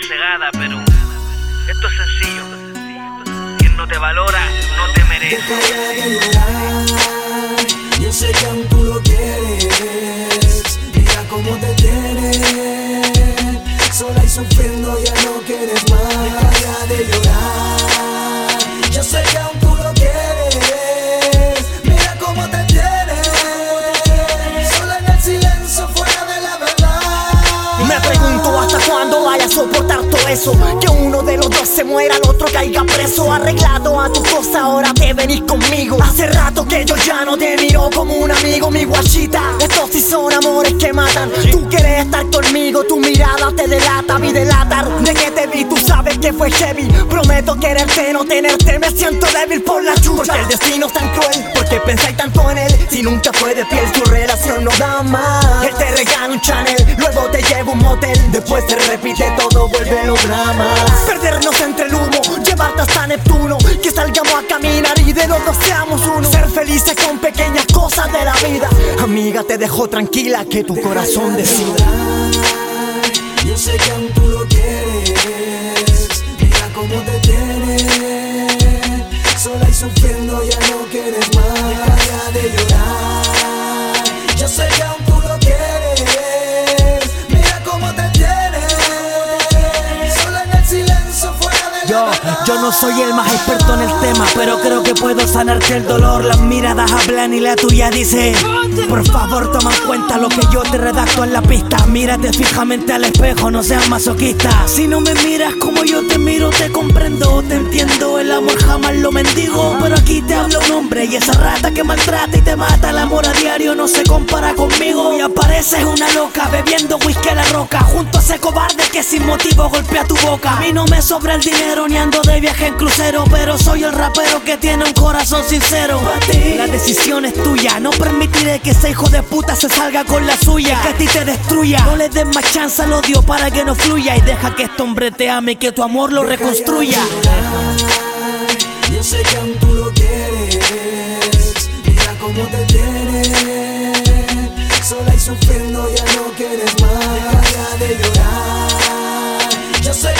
cegada, pero esto es sencillo. Quien no te valora, no te merece. Deja ya de llorar, yo sé que aún tú lo quieres. Mira cómo te tienes, sola y sufriendo ya no quieres más. Deja ya de llorar, yo sé que aún tú lo quieres. Mira cómo te tienes, sola en el silencio, fuera de la verdad. Me pregunto hasta cuándo vaya a soportar todo eso. Que uno de los dos se muera, el otro caiga preso. Arreglado a tu cosa, ahora te venís conmigo. Hace rato que yo ya no te miro como un amigo, mi guachita. Estos sí son amores que matan. Tú quieres estar conmigo, tu mirada te delata, mi delatar. De que te vi, tú sabes que fue heavy. Prometo quererte, no tenerte, me siento débil por la chucha. Porque el destino es tan cruel, porque pensáis tanto en él. Si nunca fue de piel, tu relación no da más. Él te regala un Chanel, luego te lleva un motel. Después se repite todo, vuelve los dramas. Perdernos entre el humo, llevarte hasta Neptuno. Que salgamos a caminar y de los dos seamos uno. Ser felices con pequeñas cosas de la vida. Amiga, te dejo tranquila, que tu corazón decida. Yo sé que aún tú lo quieres. Mira cómo te tienes, sola y sufriendo ya no quieres más. Deja ya de llorar, yo sé que aún tú lo quieres. Mira cómo te tienes, sola en el silencio, fuera de la verdad. Yo no soy el más experto en el tema, pero creo que puedo sanarte el dolor. Las miradas hablan y la tuya dice: por favor toma en cuenta lo que yo te redacto en la pista. Mírate fijamente al espejo, no seas masoquista. Si no me miras como yo te miro, te comprendo, te entiendo. El amor jamás lo mendigo, pero aquí te habla un hombre. Y esa rata que maltrata y te mata, el amor a diario no se compara conmigo. Y apareces una loca bebiendo whisky a la roca, junto a ese cobarde que sin motivo golpea tu boca. A mí no me sobra el dinero ni ando de viaje en crucero, pero soy el rapero que tiene un corazón sincero. La decisión es tuya, no permitiré que ese hijo de puta se salga con la suya, que a ti te destruya. No le des más chance al odio para que no fluya, y deja que este hombre te ame y que tu amor lo reconstruya. Yo sé que aún tú lo quieres. Mira cómo te tienes, sola y sufriendo ya no quieres más. Deja ya de llorar, yo sé